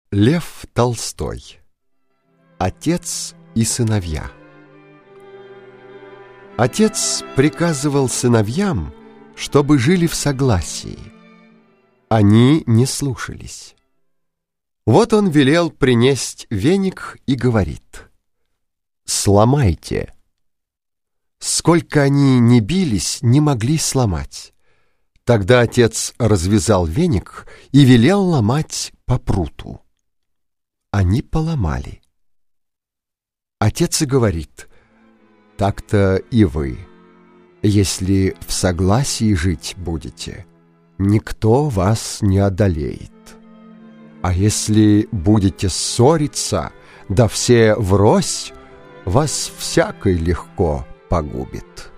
Лев Толстой. Отец и сыновья. Отец приказывал сыновьям, чтобы жили в согласии. Они не слушались. Вот он велел принесть веник и говорит: «Сломайте». Сколько они ни бились, не могли сломать. Тогда отец развязал веник и велел ломать по пруту. Они поломали. Отец и говорит: «Так-то и вы, если в согласии жить будете, никто вас не одолеет. А если будете ссориться, да все врозь, вас всякий легко погубит».